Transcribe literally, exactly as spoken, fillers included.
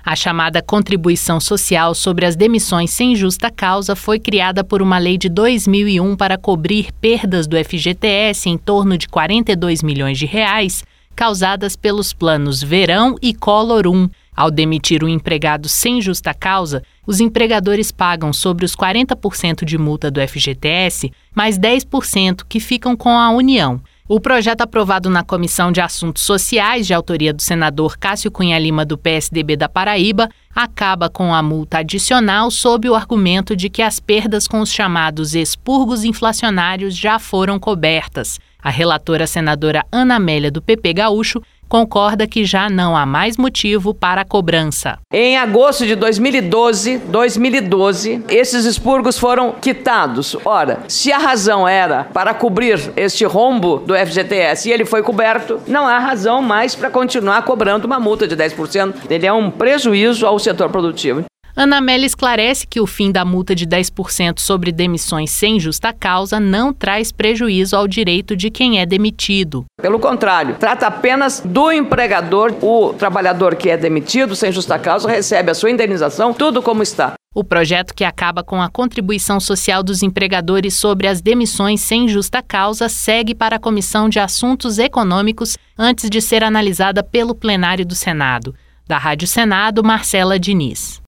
A chamada Contribuição Social sobre as Demissões Sem Justa Causa foi criada por uma lei de dois mil e um para cobrir perdas do F G T S em torno de quarenta e dois milhões de reais causadas pelos planos Verão e Collor um. Ao demitir um empregado sem justa causa, os empregadores pagam sobre os quarenta por cento de multa do F G T S, mais dez por cento que ficam com a União. O projeto aprovado na Comissão de Assuntos Sociais, de autoria do senador Cássio Cunha Lima, do P S D B da Paraíba, acaba com a multa adicional sob o argumento de que as perdas com os chamados expurgos inflacionários já foram cobertas. A relatora senadora Ana Amélia, do P P Gaúcho, concorda que já não há mais motivo para a cobrança. Em agosto de dois mil e doze, dois mil e doze, esses expurgos foram quitados. Ora, se a razão era para cobrir este rombo do F G T S e ele foi coberto, não há razão mais para continuar cobrando uma multa de dez por cento. Ele é um prejuízo ao setor produtivo. Ana Amélia esclarece que o fim da multa de dez por cento sobre demissões sem justa causa não traz prejuízo ao direito de quem é demitido. Pelo contrário, trata apenas do empregador. O trabalhador que é demitido sem justa causa recebe a sua indenização, tudo como está. O projeto, que acaba com a contribuição social dos empregadores sobre as demissões sem justa causa, segue para a Comissão de Assuntos Econômicos antes de ser analisada pelo plenário do Senado. Da Rádio Senado, Marcela Diniz.